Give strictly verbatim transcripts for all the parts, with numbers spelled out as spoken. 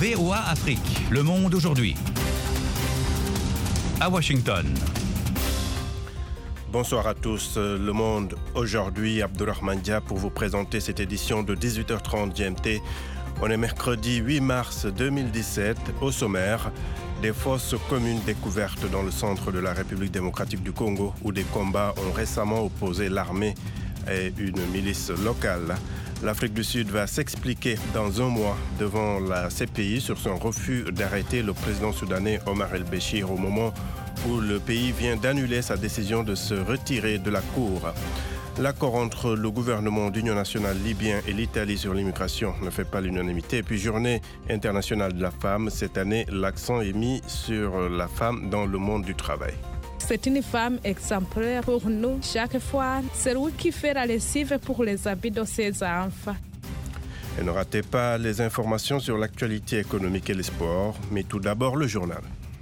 V O A Afrique, Le Monde aujourd'hui. À Washington. Bonsoir à tous. Le Monde aujourd'hui, Abdourahmane Dia pour vous présenter cette édition de dix-huit heures trente G M T. On est mercredi huit mars deux mille dix-sept. Au sommaire, des fosses communes découvertes dans le centre de la République démocratique du Congo où des combats ont récemment opposé l'armée et une milice locale. L'Afrique du Sud va s'expliquer dans un mois devant la C P I sur son refus d'arrêter le président soudanais Omar el-Béchir au moment où le pays vient d'annuler sa décision de se retirer de la Cour. L'accord entre le gouvernement d'Union nationale libyen et l'Italie sur l'immigration ne fait pas l'unanimité. Et puis, journée internationale de la femme, cette année, l'accent est mis sur la femme dans le monde du travail. C'est une femme exemplaire pour nous. Chaque fois, c'est lui qui fait la lessive pour les habits de ses enfants. Et ne ratez pas les informations sur l'actualité économique et les sports, mais tout d'abord le journal.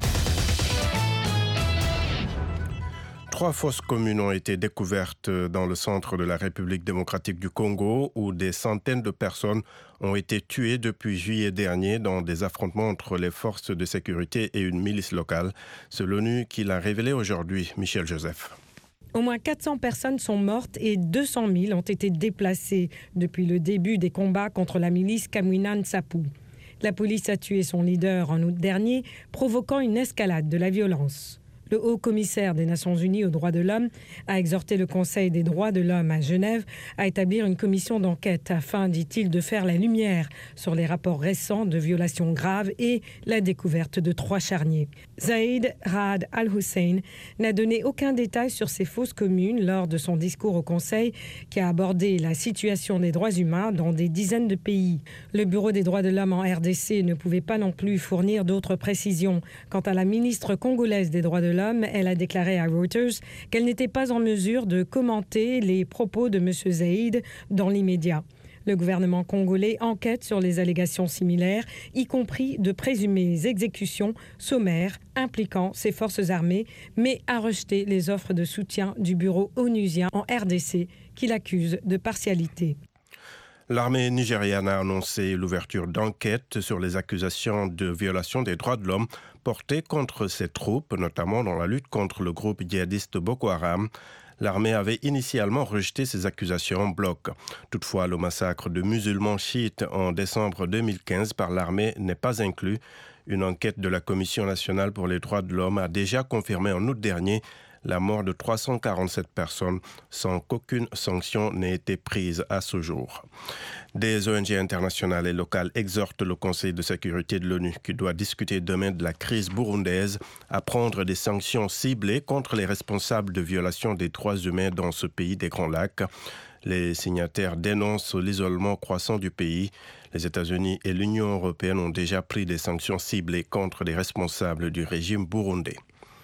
Trois fosses communes ont été découvertes dans le centre de la République démocratique du Congo où des centaines de personnes ont été tuées depuis juillet dernier dans des affrontements entre les forces de sécurité et une milice locale. C'est l'ONU qui l'a révélé aujourd'hui. Michel Joseph. Au moins quatre cents personnes sont mortes et deux cent mille ont été déplacées depuis le début des combats contre la milice Kamwina Nsapu. La police a tué son leader en août dernier, provoquant une escalade de la violence. Le haut-commissaire des Nations Unies aux droits de l'homme a exhorté le Conseil des droits de l'homme à Genève à établir une commission d'enquête afin, dit-il, de faire la lumière sur les rapports récents de violations graves et la découverte de trois charniers. Zaïd Raad Al-Hussein n'a donné aucun détail sur ces fosses communes lors de son discours au Conseil qui a abordé la situation des droits humains dans des dizaines de pays. Le Bureau des droits de l'homme en R D C ne pouvait pas non plus fournir d'autres précisions. Quant à la ministre congolaise des droits de l'homme, elle a déclaré à Reuters qu'elle n'était pas en mesure de commenter les propos de M. Zaïd dans l'immédiat. Le gouvernement congolais enquête sur les allégations similaires, y compris de présumées exécutions sommaires impliquant ses forces armées, mais a rejeté les offres de soutien du bureau onusien en R D C qui l'accuse de partialité. L'armée nigériane a annoncé l'ouverture d'enquêtes sur les accusations de violation des droits de l'homme portées contre ses troupes, notamment dans la lutte contre le groupe djihadiste Boko Haram. L'armée avait initialement rejeté ces accusations en bloc. Toutefois, le massacre de musulmans chiites en décembre deux mille quinze par l'armée n'est pas inclus. Une enquête de la Commission nationale pour les droits de l'homme a déjà confirmé en août dernier la mort de trois cent quarante-sept personnes sans qu'aucune sanction n'ait été prise à ce jour. Des O N G internationales et locales exhortent le Conseil de sécurité de l'ONU, qui doit discuter demain de la crise burundaise, à prendre des sanctions ciblées contre les responsables de violations des droits humains dans ce pays des Grands Lacs. Les signataires dénoncent l'isolement croissant du pays. Les États-Unis et l'Union européenne ont déjà pris des sanctions ciblées contre les responsables du régime burundais.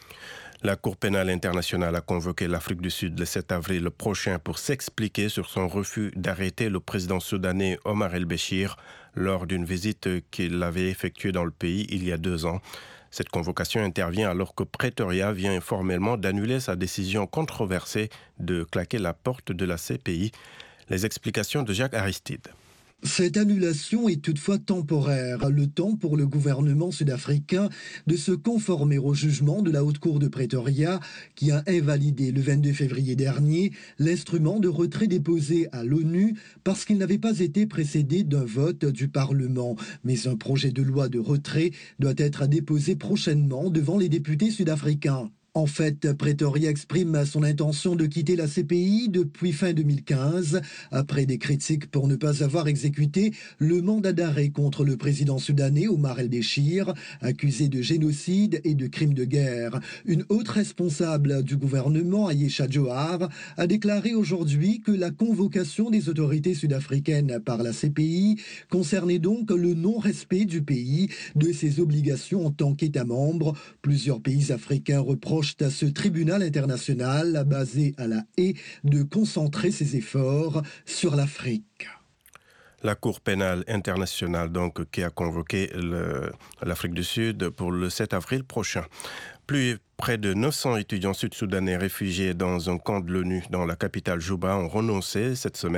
La Cour pénale internationale a convoqué l'Afrique du Sud le sept avril prochain pour s'expliquer sur son refus d'arrêter le président soudanais Omar el-Béchir lors d'une visite qu'il avait effectuée dans le pays il y a deux ans. Cette convocation intervient alors que Pretoria vient formellement d'annuler sa décision controversée de claquer la porte de la C P I. Les explications de Jacques Aristide. Cette annulation est toutefois temporaire, le temps pour le gouvernement sud-africain de se conformer au jugement de la Haute Cour de Pretoria qui a invalidé le vingt-deux février dernier l'instrument de retrait déposé à l'ONU parce qu'il n'avait pas été précédé d'un vote du Parlement. Mais un projet de loi de retrait doit être déposé prochainement devant les députés sud-africains. En fait, Pretoria exprime son intention de quitter la C P I depuis fin deux mille quinze, après des critiques pour ne pas avoir exécuté le mandat d'arrêt contre le président soudanais Omar el-Béchir, accusé de génocide et de crimes de guerre. Une haute responsable du gouvernement, Ayesha Johar, a déclaré aujourd'hui que la convocation des autorités sud-africaines par la C P I concernait donc le non-respect du pays de ses obligations en tant qu'État membre. Plusieurs pays africains reprochent à ce tribunal international basé à La Haye de concentrer ses efforts sur l'Afrique. La Cour pénale internationale donc, qui a convoqué le, l'Afrique du Sud pour le sept avril prochain. Plus près de neuf cents étudiants sud-soudanais réfugiés dans un camp de l'ONU dans la capitale Juba ont renoncé cette semaine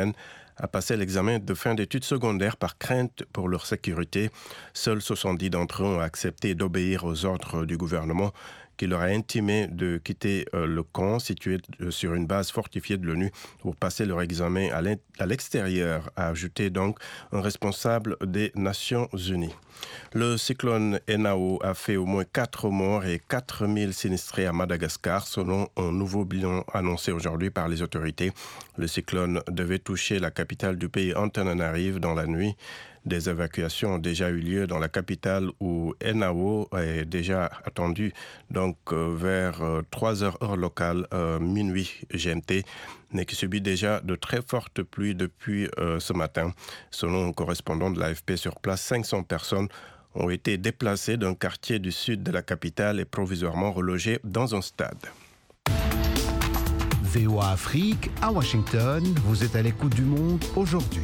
à passer l'examen de fin d'études secondaires par crainte pour leur sécurité. Seuls soixante-dix d'entre eux ont accepté d'obéir aux ordres du gouvernement qui leur a intimé de quitter euh, le camp situé euh, sur une base fortifiée de l'ONU pour passer leur examen à, à l'extérieur, a ajouté donc un responsable des Nations Unies. Le cyclone Enao a fait au moins quatre morts et quatre mille sinistrés à Madagascar, selon un nouveau bilan annoncé aujourd'hui par les autorités. Le cyclone devait toucher la capitale du pays, Antananarive, dans la nuit. Des évacuations ont déjà eu lieu dans la capitale où Enao est déjà attendu donc euh, vers euh, trois heures heure locale, euh, minuit G M T, mais qui subit déjà de très fortes pluies depuis euh, ce matin. Selon un correspondant de l'A F P sur place, cinq cents personnes ont été déplacées d'un quartier du sud de la capitale et provisoirement relogées dans un stade. V O A Afrique, à Washington, vous êtes à l'écoute du monde aujourd'hui.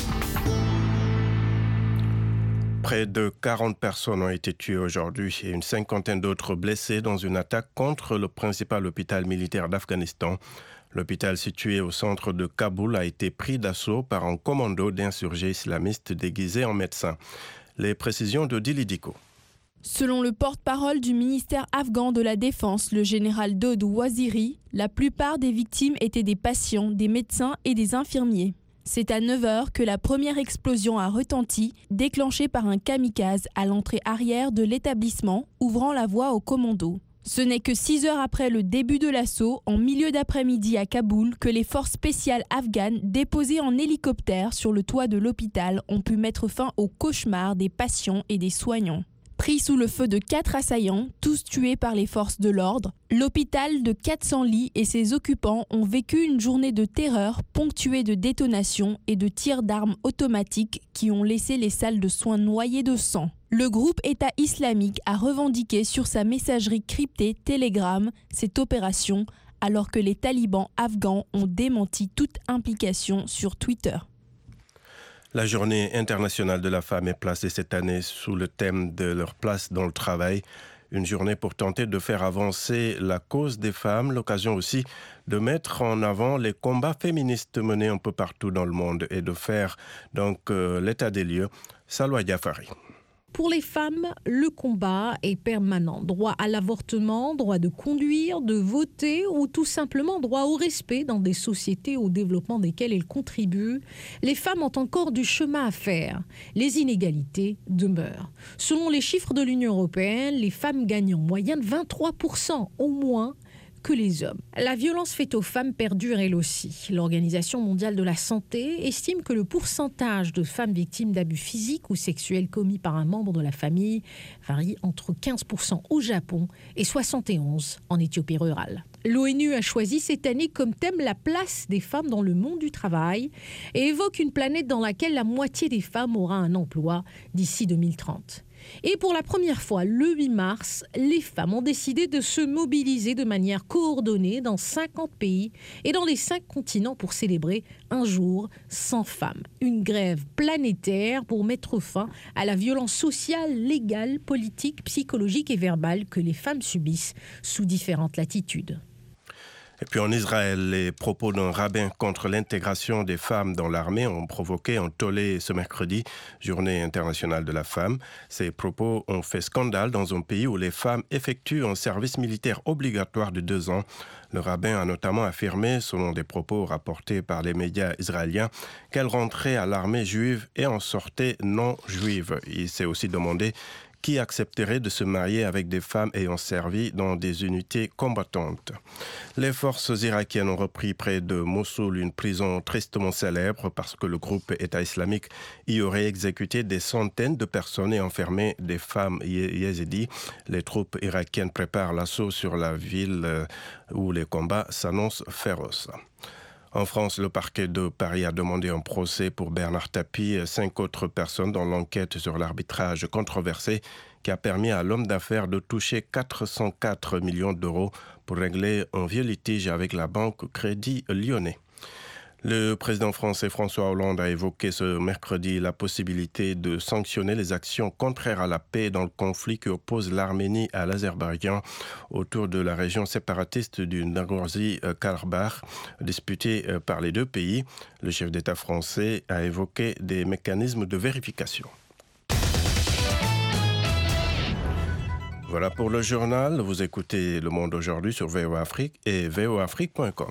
Près de quarante personnes ont été tuées aujourd'hui et une cinquantaine d'autres blessées dans une attaque contre le principal hôpital militaire d'Afghanistan. L'hôpital situé au centre de Kaboul a été pris d'assaut par un commando d'insurgés islamistes déguisés en médecins. Les précisions de Dili Diko. Selon le porte-parole du ministère afghan de la Défense, le général Daud Waziri, la plupart des victimes étaient des patients, des médecins et des infirmiers. C'est à neuf heures que la première explosion a retenti, déclenchée par un kamikaze à l'entrée arrière de l'établissement, ouvrant la voie aux commandos. Ce n'est que six heures après le début de l'assaut, en milieu d'après-midi à Kaboul, que les forces spéciales afghanes, déposées en hélicoptère sur le toit de l'hôpital, ont pu mettre fin au cauchemar des patients et des soignants. Pris sous le feu de quatre assaillants, tous tués par les forces de l'ordre, l'hôpital de quatre cents lits et ses occupants ont vécu une journée de terreur ponctuée de détonations et de tirs d'armes automatiques qui ont laissé les salles de soins noyées de sang. Le groupe État islamique a revendiqué sur sa messagerie cryptée Telegram cette opération, alors que les talibans afghans ont démenti toute implication sur Twitter. La journée internationale de la femme est placée cette année sous le thème de leur place dans le travail. Une journée pour tenter de faire avancer la cause des femmes, l'occasion aussi de mettre en avant les combats féministes menés un peu partout dans le monde et de faire donc euh, l'état des lieux. Salwa Diafari. Pour les femmes, le combat est permanent. Droit à l'avortement, droit de conduire, de voter ou tout simplement droit au respect dans des sociétés au développement desquelles elles contribuent. Les femmes ont encore du chemin à faire. Les inégalités demeurent. Selon les chiffres de l'Union européenne, les femmes gagnent en moyenne vingt-trois pour cent au moins que les hommes. La violence faite aux femmes perdure elle aussi. L'Organisation mondiale de la santé estime que le pourcentage de femmes victimes d'abus physiques ou sexuels commis par un membre de la famille varie entre quinze pour cent au Japon et soixante et onze pour cent en Éthiopie rurale. L'ONU a choisi cette année comme thème la place des femmes dans le monde du travail et évoque une planète dans laquelle la moitié des femmes aura un emploi d'ici deux mille trente. Et pour la première fois, le huit mars, les femmes ont décidé de se mobiliser de manière coordonnée dans cinquante pays et dans les cinq continents pour célébrer un jour sans femmes. Une grève planétaire pour mettre fin à la violence sociale, légale, politique, psychologique et verbale que les femmes subissent sous différentes latitudes. Et puis en Israël, les propos d'un rabbin contre l'intégration des femmes dans l'armée ont provoqué un tollé ce mercredi, journée internationale de la femme. Ces propos ont fait scandale dans un pays où les femmes effectuent un service militaire obligatoire de deux ans. Le rabbin a notamment affirmé, selon des propos rapportés par les médias israéliens, qu'elle rentrait à l'armée juive et en sortait non juive. Il s'est aussi demandé qui accepterait de se marier avec des femmes ayant servi dans des unités combattantes. Les forces irakiennes ont repris près de Mossoul une prison tristement célèbre parce que le groupe État islamique y aurait exécuté des centaines de personnes et enfermé des femmes yézidis. Les troupes irakiennes préparent l'assaut sur la ville où les combats s'annoncent féroces. En France, le parquet de Paris a demandé un procès pour Bernard Tapie et cinq autres personnes dans l'enquête sur l'arbitrage controversé qui a permis à l'homme d'affaires de toucher quatre cent quatre millions d'euros pour régler un vieux litige avec la banque Crédit Lyonnais. Le président français François Hollande a évoqué ce mercredi la possibilité de sanctionner les actions contraires à la paix dans le conflit qui oppose l'Arménie à l'Azerbaïdjan autour de la région séparatiste du Nagorno-Karabakh, disputée par les deux pays. Le chef d'État français a évoqué des mécanismes de vérification. Voilà pour le journal. Vous écoutez Le Monde aujourd'hui sur V O A Afrique et v o a afrique point com.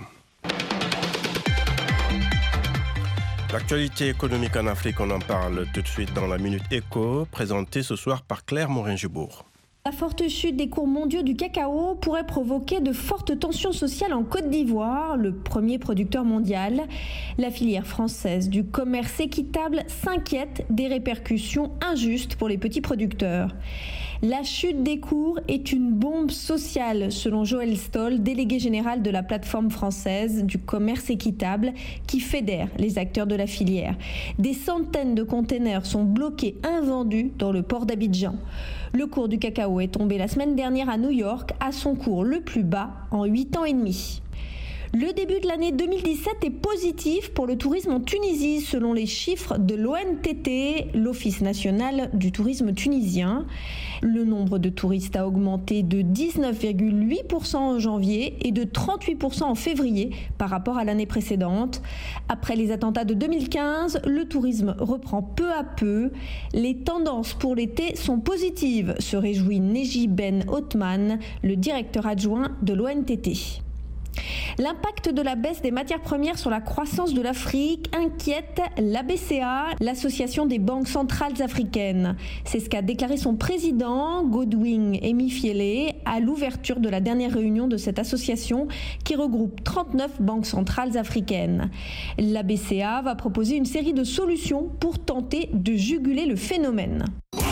L'actualité économique en Afrique, on en parle tout de suite dans la Minute Éco, présentée ce soir par Claire Morin-Jubourg. La forte chute des cours mondiaux du cacao pourrait provoquer de fortes tensions sociales en Côte d'Ivoire, le premier producteur mondial. La filière française du commerce équitable s'inquiète des répercussions injustes pour les petits producteurs. La chute des cours est une bombe sociale, selon Joël Stoll, délégué général de la plateforme française du commerce équitable, qui fédère les acteurs de la filière. Des centaines de containers sont bloqués, invendus dans le port d'Abidjan. Le cours du cacao est tombé la semaine dernière à New York, à son cours le plus bas en huit ans et demi. Le début de l'année deux mille dix-sept est positif pour le tourisme en Tunisie, selon les chiffres de l'O N T T, l'Office national du tourisme tunisien. Le nombre de touristes a augmenté de dix-neuf virgule huit pour cent en janvier et de trente-huit pour cent en février par rapport à l'année précédente. Après les attentats de deux mille quinze, le tourisme reprend peu à peu. Les tendances pour l'été sont positives, se réjouit Neji Ben Othman, le directeur adjoint de l'O N T T. L'impact de la baisse des matières premières sur la croissance de l'Afrique inquiète l'A B C A, l'association des banques centrales africaines. C'est ce qu'a déclaré son président, Godwin Emefiele, à l'ouverture de la dernière réunion de cette association qui regroupe trente-neuf banques centrales africaines. L'A B C A va proposer une série de solutions pour tenter de juguler le phénomène.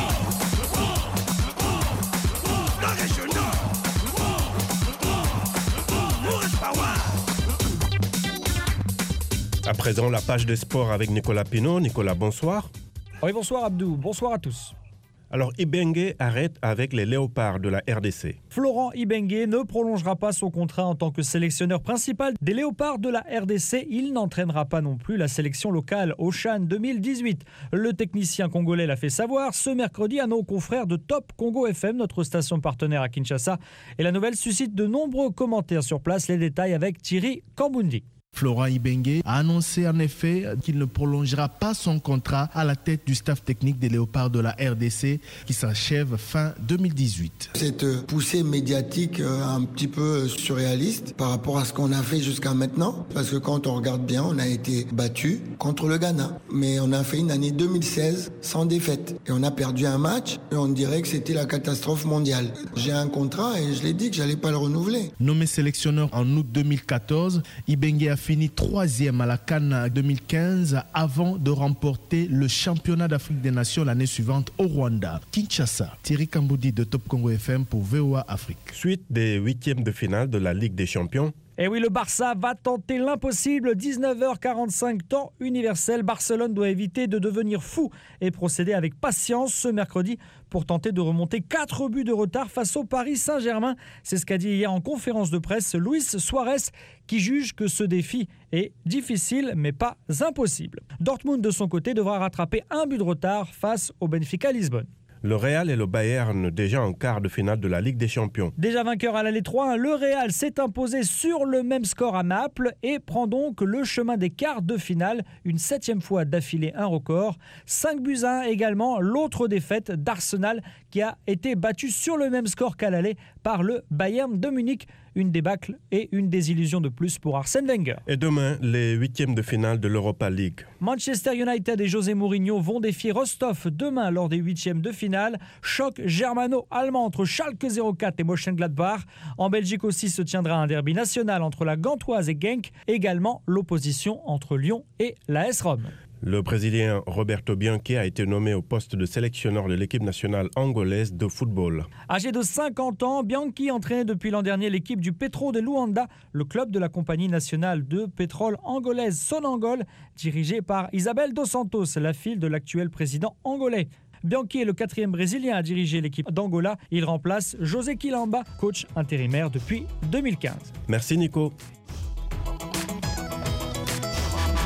À présent, la page des sports avec Nicolas Pinault. Nicolas, bonsoir. Oui, bonsoir Abdou, bonsoir à tous. Alors, Ibenge arrête avec les Léopards de la R D C. Florent Ibenge ne prolongera pas son contrat en tant que sélectionneur principal des Léopards de la R D C. Il n'entraînera pas non plus la sélection locale au CHAN deux mille dix-huit. Le technicien congolais l'a fait savoir ce mercredi à nos confrères de Top Congo F M, notre station partenaire à Kinshasa. Et la nouvelle suscite de nombreux commentaires sur place. Les détails avec Thierry Kambundi. Florent Ibenge a annoncé en effet qu'il ne prolongera pas son contrat à la tête du staff technique des Léopards de la R D C qui s'achève fin deux mille dix-huit. Cette poussée médiatique un petit peu surréaliste par rapport à ce qu'on a fait jusqu'à maintenant, parce que quand on regarde bien, on a été battu contre le Ghana. Mais on a fait une année deux mille seize sans défaite. Et on a perdu un match et on dirait que c'était la catastrophe mondiale. J'ai un contrat et je l'ai dit que je n'allais pas le renouveler. Nommé sélectionneur en août deux mille quatorze, Ibenge a fini troisième à la CAN deux mille quinze avant de remporter le championnat d'Afrique des Nations l'année suivante au Rwanda. Kinshasa, Thierry Kamboudi de Top Congo F M pour V O A Afrique. Suite des huitièmes de finale de la Ligue des Champions. Et oui, le Barça va tenter l'impossible. dix-neuf heures quarante-cinq, temps universel. Barcelone doit éviter de devenir fou et procéder avec patience ce mercredi pour tenter de remonter quatre buts de retard face au Paris Saint-Germain. C'est ce qu'a dit hier en conférence de presse Luis Suarez, qui juge que ce défi est difficile mais pas impossible. Dortmund, de son côté, devra rattraper un but de retard face au Benfica Lisbonne. Le Real et le Bayern déjà en quart de finale de la Ligue des Champions. Déjà vainqueur à l'aller trois un, le Real s'est imposé sur le même score à Naples et prend donc le chemin des quarts de finale, une septième fois d'affilée, un record. cinq buts à un également, l'autre défaite d'Arsenal qui a été battu sur le même score qu'à l'aller par le Bayern de Munich. Une débâcle et une désillusion de plus pour Arsène Wenger. Et demain, les huitièmes de finale de l'Europa League. Manchester United et José Mourinho vont défier Rostov demain lors des huitièmes de finale. Choc germano-allemand entre Schalke zéro quatre et Mönchengladbach. En Belgique aussi se tiendra un derby national entre la Gantoise et Genk. Également l'opposition entre Lyon et l'A S Rome. Le Brésilien Roberto Bianchi a été nommé au poste de sélectionneur de l'équipe nationale angolaise de football. Âgé de cinquante ans, Bianchi entraînait depuis l'an dernier l'équipe du Petro de Luanda, le club de la compagnie nationale de pétrole angolaise Sonangol, dirigée par Isabel dos Santos, la fille de l'actuel président angolais. Bianchi est le quatrième Brésilien à diriger l'équipe d'Angola. Il remplace José Quilamba, coach intérimaire depuis deux mille quinze. Merci Nico.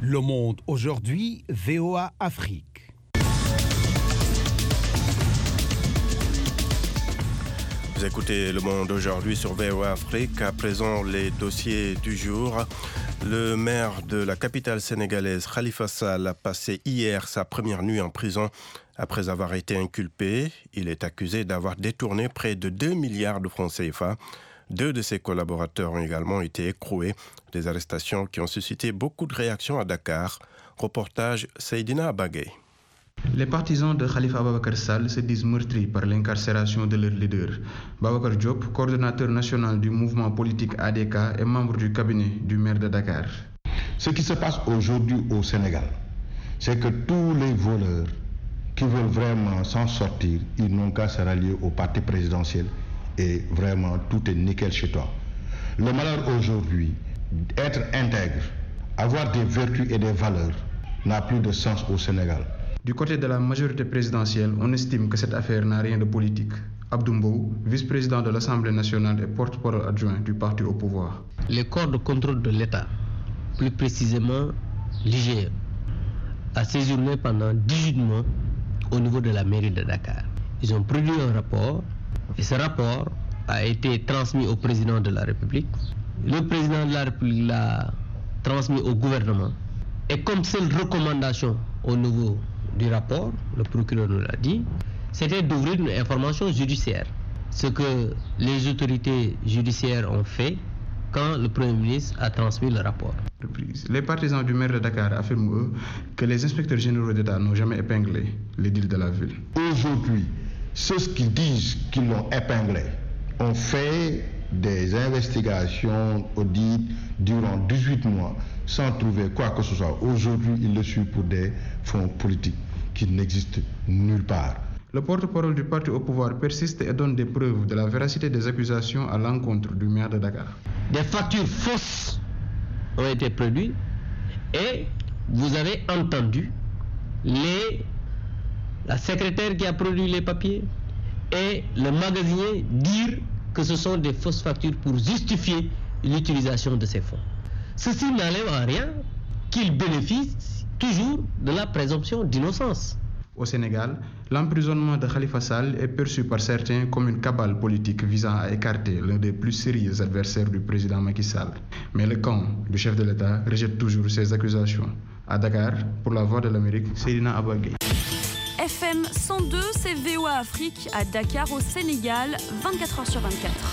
Le Monde aujourd'hui, V O A Afrique. Vous écoutez Le Monde aujourd'hui sur V O A Afrique. À présent, les dossiers du jour. Le maire de la capitale sénégalaise, Khalifa Sall, a passé hier sa première nuit en prison après avoir été inculpé. Il est accusé d'avoir détourné près de deux milliards de francs C F A. Deux de ses collaborateurs ont également été écroués. Des arrestations qui ont suscité beaucoup de réactions à Dakar. Reportage Seydina Abagay. Les partisans de Khalifa Ababacar Sall se disent meurtris par l'incarcération de leur leader. Babacar Diop, coordonnateur national du mouvement politique A D K et membre du cabinet du maire de Dakar. Ce qui se passe aujourd'hui au Sénégal, c'est que tous les voleurs qui veulent vraiment s'en sortir, ils n'ont qu'à se rallier au parti présidentiel et vraiment tout est nickel chez toi. Le malheur aujourd'hui, être intègre, avoir des vertus et des valeurs, n'a plus de sens au Sénégal. Du côté de la majorité présidentielle, on estime que cette affaire n'a rien de politique. Abdou Mbow, vice-président de l'Assemblée nationale et porte-parole adjoint du parti au pouvoir. Les corps de contrôle de l'État, plus précisément l'I G E, a séjourné pendant dix-huit mois au niveau de la mairie de Dakar. Ils ont produit un rapport et ce rapport a été transmis au président de la République. Le président de la République l'a transmis au gouvernement. Et comme seule recommandation au niveau du rapport, le procureur nous l'a dit, c'était d'ouvrir une information judiciaire. Ce que les autorités judiciaires ont fait quand le Premier ministre a transmis le rapport. Les partisans du maire de Dakar affirment, eux, que les inspecteurs généraux d'État n'ont jamais épinglé l'édile de la ville. Aujourd'hui, ceux qui disent qu'ils l'ont épinglé ont fait des investigations, audits durant dix-huit mois sans trouver quoi que ce soit. Aujourd'hui, ils le suivent pour des fonds politiques qui n'existent nulle part. Le porte-parole du parti au pouvoir persiste et donne des preuves de la véracité des accusations à l'encontre du maire de Dakar. Des factures fausses ont été produites et vous avez entendu les, la secrétaire qui a produit les papiers et le magasinier dire que ce sont des fausses factures pour justifier l'utilisation de ces fonds. Ceci n'enlève en rien qu'ils bénéficient toujours de la présomption d'innocence. Au Sénégal, l'emprisonnement de Khalifa Sall est perçu par certains comme une cabale politique visant à écarter l'un des plus sérieux adversaires du président Macky Sall. Mais le camp du chef de l'État rejette toujours ces accusations. À Dakar, pour la Voix de l'Amérique, Seydina Abagay. F M cent deux, c'est V O A Afrique à Dakar au Sénégal, vingt-quatre heures sur vingt-quatre.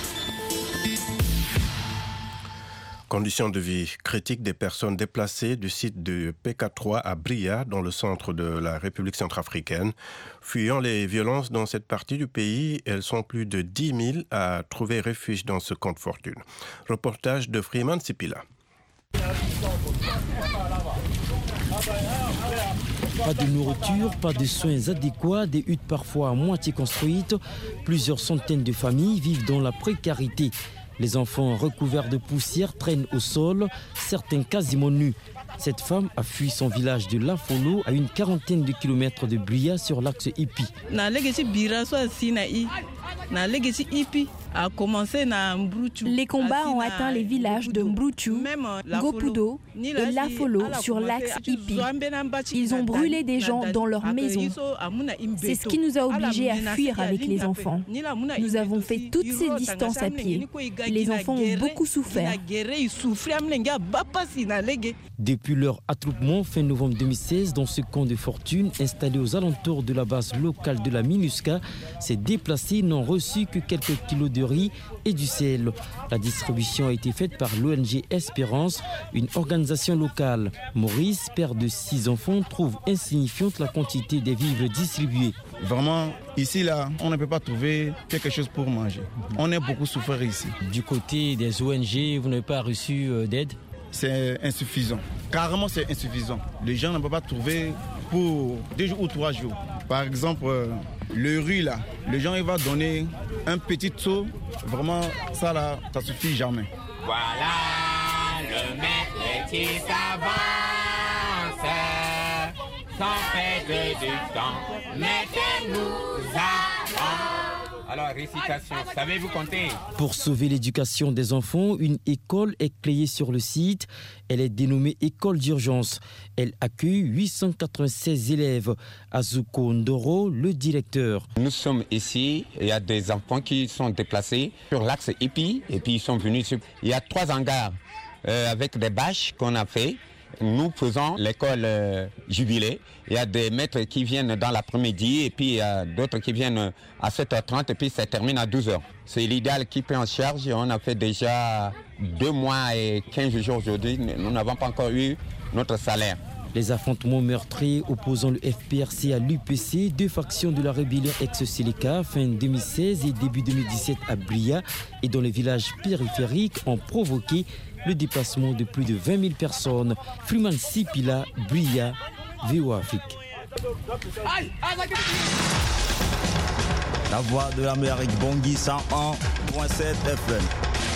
Conditions de vie critiques des personnes déplacées du site de P K trois à Bria, dans le centre de la République centrafricaine. Fuyant les violences dans cette partie du pays, elles sont plus de dix mille à trouver refuge dans ce camp de fortune. Reportage de Freeman Sipila. Pas de nourriture, pas de soins adéquats, des huttes parfois à moitié construites. Plusieurs centaines de familles vivent dans la précarité. Les enfants recouverts de poussière traînent au sol, certains quasiment nus. Cette femme a fui son village de Lafolo à une quarantaine de kilomètres de Bria sur l'axe Ipi. Les combats ont atteint les villages de Mbrutu, Gopudo et Lafolo sur l'axe Ipi. Ils ont brûlé des gens dans leurs maisons. C'est ce qui nous a obligés à fuir avec les enfants. Nous avons fait toutes ces distances à pied. Les enfants ont beaucoup souffert. Depuis leur attroupement fin novembre deux mille seize dans ce camp de fortune installé aux alentours de la base locale de la MINUSCA, ces déplacés n'ont reçu que quelques kilos de riz et du sel. La distribution a été faite par l'O N G Espérance, une organisation locale. Maurice, père de six enfants, trouve insignifiante la quantité des vivres distribués. Vraiment, ici, là, on ne peut pas trouver quelque chose pour manger. On est beaucoup souffert ici. Du côté des O N G, vous n'avez pas reçu d'aide ? C'est insuffisant. Carrément, c'est insuffisant. Les gens ne peuvent pas trouver pour deux jours ou trois jours. Par exemple, euh, le riz, là, les gens ils vont donner un petit seau. Vraiment, ça, là, ça suffit jamais. Voilà, le maître qui s'avance, sans perdre du temps, mettez-nous avant. Alors, récitation, savez-vous compter? Pour sauver l'éducation des enfants, une école est créée sur le site. Elle est dénommée École d'urgence. Elle accueille huit cent quatre-vingt-seize élèves. Azuko Ndoro, le directeur. Nous sommes ici, il y a des enfants qui sont déplacés sur l'axe Epi et puis ils sont venus sur... Il y a trois hangars euh, avec des bâches qu'on a fait. Nous faisons l'école euh, jubilée. Il y a des maîtres qui viennent dans l'après-midi et puis il y a d'autres qui viennent à sept heures trente et puis ça termine à douze heures. C'est l'idéal qui prend en charge. On a fait déjà deux mois et quinze jours aujourd'hui. Nous n'avons pas encore eu notre salaire. Les affrontements meurtriers opposant le F P R C à l'U P C, deux factions de la rébellion ex-Séléka, fin deux mille seize et début deux mille dix-sept à Bria et dans les villages périphériques ont provoqué le déplacement de plus de vingt mille personnes. Freeman Sipila, Bria, V O A Afrique. La voix de l'Amérique, Bangui cent un virgule sept F M.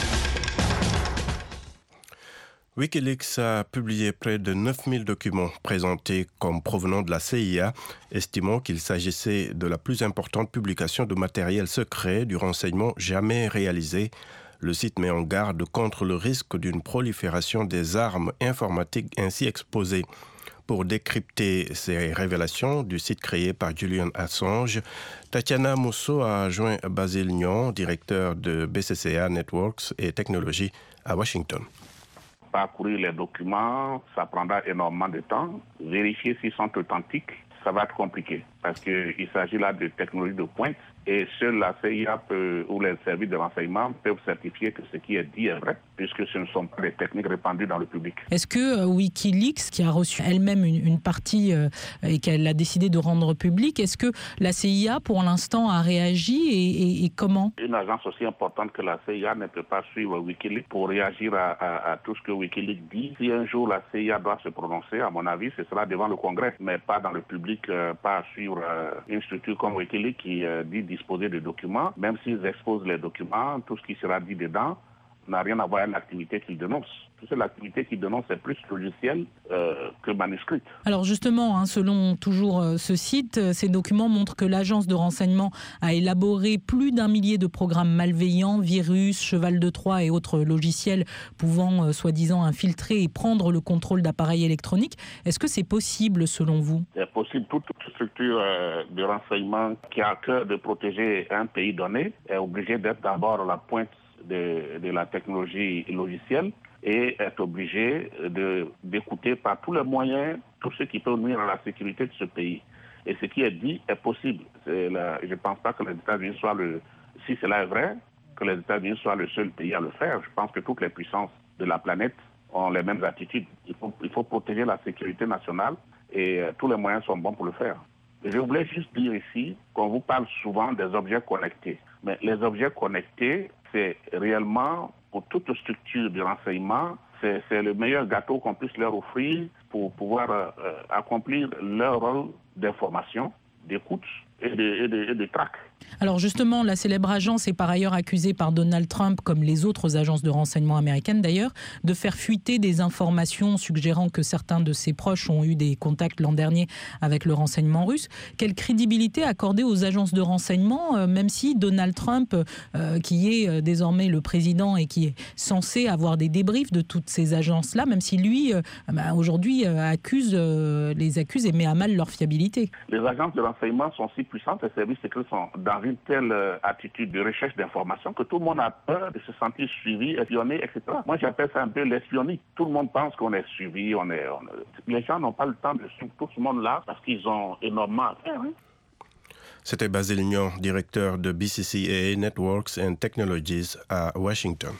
Wikileaks a publié près de neuf mille documents présentés comme provenant de la C I A, estimant qu'il s'agissait de la plus importante publication de matériel secret du renseignement jamais réalisée. Le site met en garde contre le risque d'une prolifération des armes informatiques ainsi exposées. Pour décrypter ces révélations du site créé par Julian Assange, Tatiana Mousseau a joint Basile Nyon, directeur de B C C A Networks et Technologies à Washington. Parcourir les documents, ça prendra énormément de temps. Vérifier s'ils sont authentiques, ça va être compliqué parce qu'il s'agit là de technologies de pointe et seule la C I A peut, ou les services de renseignement peuvent certifier que ce qui est dit est vrai puisque ce ne sont pas des techniques répandues dans le public. Est-ce que euh, Wikileaks, qui a reçu elle-même une, une partie euh, et qu'elle a décidé de rendre publique, est-ce que la C I A pour l'instant a réagi et, et, et comment? Une agence aussi importante que la C I A ne peut pas suivre Wikileaks pour réagir à, à, à tout ce que Wikileaks dit. Si un jour la C I A doit se prononcer, à mon avis, ce sera devant le Congrès, mais pas dans le public, euh, pas à suivre euh, une structure comme Wikileaks qui euh, dit disposer de documents. Même s'ils exposent les documents, tout ce qui sera dit dedans n'a rien à voir avec l'activité qu'ils dénoncent. Parce que l'activité qu'ils dénoncent est plus logicielle euh, que manuscrite. Alors justement, hein, selon toujours euh, ce site, euh, ces documents montrent que l'agence de renseignement a élaboré plus d'un millier de programmes malveillants, virus, cheval de Troie et autres logiciels pouvant euh, soi-disant infiltrer et prendre le contrôle d'appareils électroniques. Est-ce que c'est possible selon vous? C'est possible. Toute, toute structure euh, de renseignement qui a à cœur de protéger un pays donné est obligée d'être d'abord à la pointe de, de la technologie logicielle et est obligé de, d'écouter par tous les moyens tout ce qui peut nuire à la sécurité de ce pays. Et ce qui est dit est possible. C'est la, je ne pense pas que les États-Unis soient le... Si cela est vrai, que les États-Unis soient le seul pays à le faire. Je pense que toutes les puissances de la planète ont les mêmes attitudes. Il faut, il faut protéger la sécurité nationale et euh, tous les moyens sont bons pour le faire. Je voulais juste dire ici qu'on vous parle souvent des objets connectés. Mais les objets connectés, c'est réellement, pour toute structure de renseignement, c'est, c'est le meilleur gâteau qu'on puisse leur offrir pour pouvoir euh, accomplir leur rôle d'information, d'écoute et de, et de, et de traque. Alors justement, la célèbre agence est par ailleurs accusée par Donald Trump, comme les autres agences de renseignement américaines d'ailleurs, de faire fuiter des informations suggérant que certains de ses proches ont eu des contacts l'an dernier avec le renseignement russe. Quelle crédibilité accorder aux agences de renseignement, euh, même si Donald Trump, euh, qui est euh, désormais le président et qui est censé avoir des débriefs de toutes ces agences-là, même si lui, euh, bah, aujourd'hui, euh, accuse, euh, les accuse et met à mal leur fiabilité? Les agences de renseignement sont si puissantes, les services secrets sont dans une telle euh, attitude de recherche d'information que tout le monde a peur de se sentir suivi, espionné, et cetera. Moi, j'appelle ça un peu l'espionnie. Tout le monde pense qu'on est suivi, on est, on est... Les gens n'ont pas le temps de suivre tout ce monde-là parce qu'ils ont énormément à faire. Hein. C'était Basile Nyon, directeur de B C C A Networks and Technologies à Washington.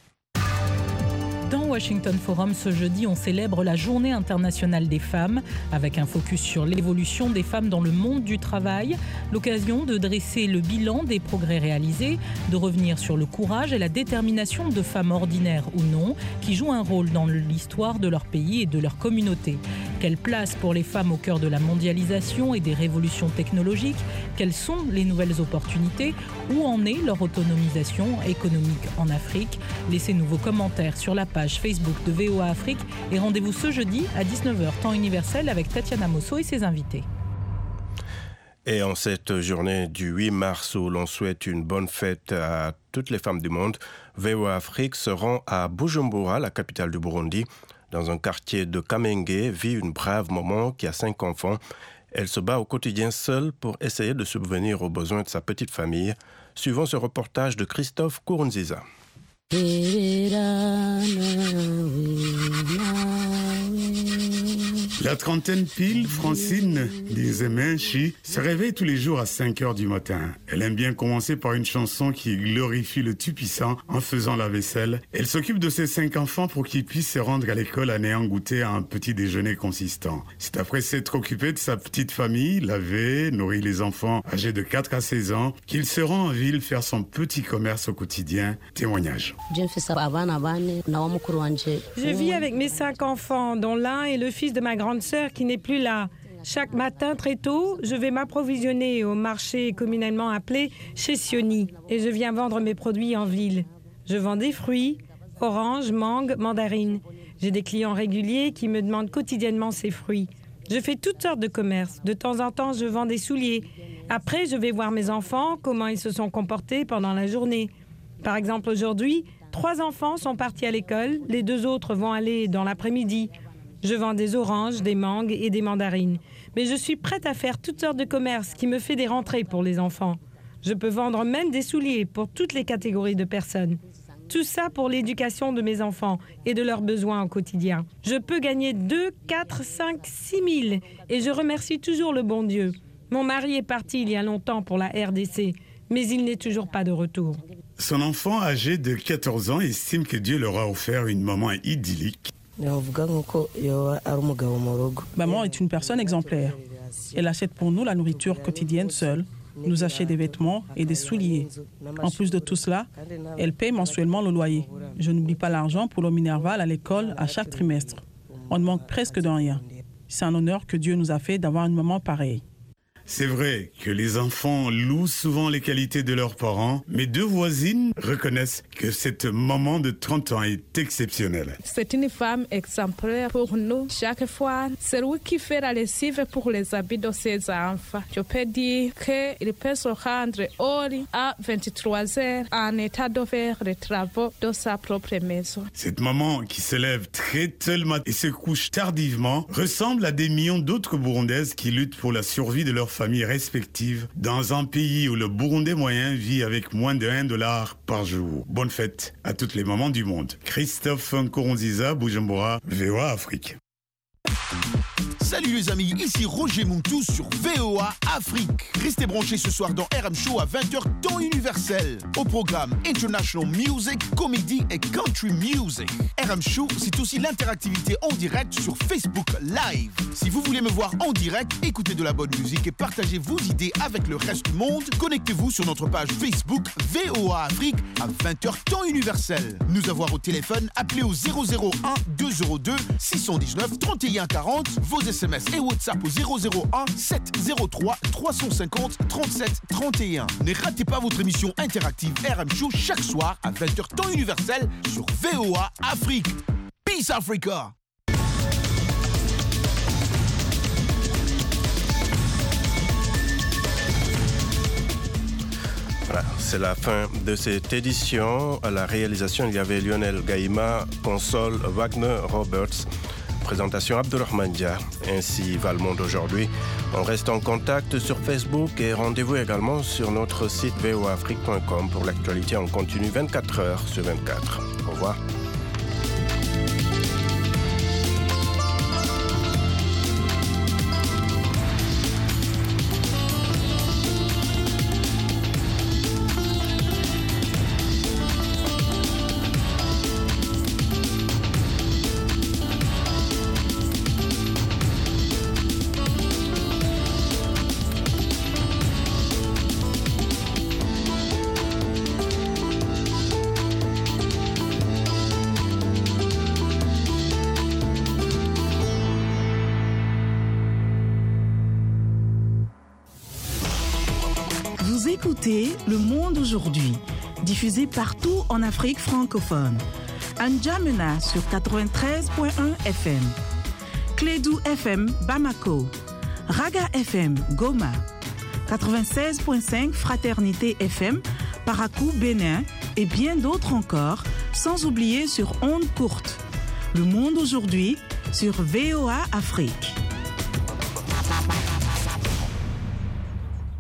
Dans Washington Forum, ce jeudi, on célèbre la Journée internationale des femmes, avec un focus sur l'évolution des femmes dans le monde du travail, l'occasion de dresser le bilan des progrès réalisés, de revenir sur le courage et la détermination de femmes ordinaires ou non, qui jouent un rôle dans l'histoire de leur pays et de leur communauté. Quelle place pour les femmes au cœur de la mondialisation et des révolutions technologiques? Quelles sont les nouvelles opportunités? Où en est leur autonomisation économique en Afrique? Laissez-nous vos commentaires sur la page Facebook de V O A Afrique et rendez-vous ce jeudi à dix-neuf heures temps universel avec Tatiana Mosso et ses invités. Et en cette journée du huit mars où l'on souhaite une bonne fête à toutes les femmes du monde, V O A Afrique se rend à Bujumbura, la capitale du Burundi. Dans un quartier de Kamenge vit une brave maman qui a cinq enfants. Elle se bat au quotidien seule pour essayer de subvenir aux besoins de sa petite famille. Suivant ce reportage de Christophe Kourunziza. La trentaine pile, Francine Dizemenchi se réveille tous les jours à cinq heures du matin. Elle aime bien commencer par une chanson qui glorifie le Tout-Puissant en faisant la vaisselle. Elle s'occupe de ses cinq enfants pour qu'ils puissent se rendre à l'école en ayant goûté à un petit déjeuner consistant. C'est après s'être occupée de sa petite famille, laver, nourrir les enfants âgés de quatre à seize ans, qu'il se rend en ville faire son petit commerce au quotidien. Témoignage. Je vis avec mes cinq enfants, dont l'un est le fils de ma grande sœur qui n'est plus là. Chaque matin, très tôt, je vais m'approvisionner au marché communément appelé chez Sioni et je viens vendre mes produits en ville. Je vends des fruits, oranges, mangues, mandarines. J'ai des clients réguliers qui me demandent quotidiennement ces fruits. Je fais toutes sortes de commerces. De temps en temps, je vends des souliers. Après, je vais voir mes enfants, comment ils se sont comportés pendant la journée. Par exemple, aujourd'hui, trois enfants sont partis à l'école, les deux autres vont aller dans l'après-midi. Je vends des oranges, des mangues et des mandarines. Mais je suis prête à faire toutes sortes de commerces qui me fait des rentrées pour les enfants. Je peux vendre même des souliers pour toutes les catégories de personnes. Tout ça pour l'éducation de mes enfants et de leurs besoins au quotidien. Je peux gagner deux, quatre, cinq, six mille et je remercie toujours le bon Dieu. Mon mari est parti il y a longtemps pour la R D C, mais il n'est toujours pas de retour. Son enfant âgé de quatorze ans estime que Dieu leur a offert une maman idyllique. Maman est une personne exemplaire. Elle achète pour nous la nourriture quotidienne seule, nous achète des vêtements et des souliers. En plus de tout cela, elle paye mensuellement le loyer. Je n'oublie pas l'argent pour le Minerval à l'école à chaque trimestre. On ne manque presque de rien. C'est un honneur que Dieu nous a fait d'avoir une maman pareille. C'est vrai que les enfants louent souvent les qualités de leurs parents, mais deux voisines reconnaissent que cette maman de trente ans est exceptionnelle. C'est une femme exemplaire pour nous. Chaque fois, c'est lui qui fait la lessive pour les habits de ses enfants. Je peux dire qu'il peut se rendre au lit à vingt-trois heures en état de faire les travaux de sa propre maison. Cette maman qui se lève très tôt le matin et se couche tardivement ressemble à des millions d'autres Burundaises qui luttent pour la survie de leur familles respectives dans un pays où le Burundais moyen vit avec moins de un dollar par jour. Bonne fête à toutes les mamans du monde. Christophe Kourunziza, Bujumbura, V O A Afrique. Salut les amis, ici Roger Montou sur V O A Afrique. Restez branchés ce soir dans R M Show à vingt heures temps universel. Au programme International Music, Comedy et Country Music. R M Show, c'est aussi l'interactivité en direct sur Facebook Live. Si vous voulez me voir en direct, écoutez de la bonne musique et partagez vos idées avec le reste du monde, connectez-vous sur notre page Facebook V O A Afrique à vingt heures temps universel. Nous avoir au téléphone, appelez au zéro zéro un deux zéro deux six un neuf trente et un quarante, vos S M S et WhatsApp au zéro zéro un sept zéro trois trois cent cinquante trente-sept trente et un. Ne ratez pas votre émission interactive R M Show chaque soir à vingt heures temps universel sur V O A Afrique. Peace Africa! Voilà, c'est la fin de cette édition. À la réalisation, il y avait Lionel Gaïma, console Wagner Roberts, présentation Abdurrahman Dia, ainsi va le monde aujourd'hui. On reste en contact sur Facebook et rendez-vous également sur notre site v o a afrique point com pour l'actualité en continu vingt-quatre heures sur vingt-quatre. Au revoir. Écoutez Le Monde aujourd'hui, diffusé partout en Afrique francophone. N'Djamena sur quatre-vingt-treize point un F M, Clédou F M Bamako, Raga F M Goma, quatre-vingt-seize virgule cinq Fraternité F M, Parakou, Bénin et bien d'autres encore, sans oublier sur ondes courtes. Le monde aujourd'hui sur V O A Afrique.